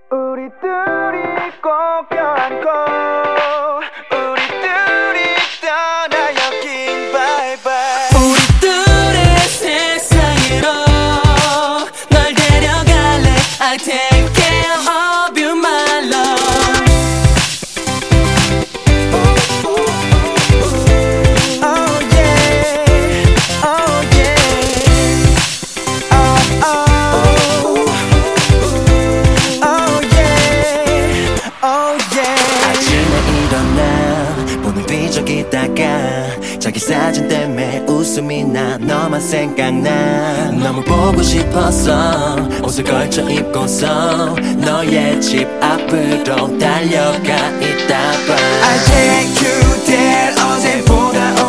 우리 둘이 꼭 껴안고 우리 둘이 떠나 여긴 바이바이. 우리 둘의 세상으로 널 데려갈래. I'll take care of you my love. Oh yeah, oh yeah, oh oh, oh yeah, oh yeah. 아침에 일어나 문을 뒤적이다가 자기 사진 때문에 웃음이 나. 너만 생각나. 너무 보고 싶어서 옷을 걸쳐 입고서 너의 집 앞으로 달려가 있다 봐. I take you there 어제보다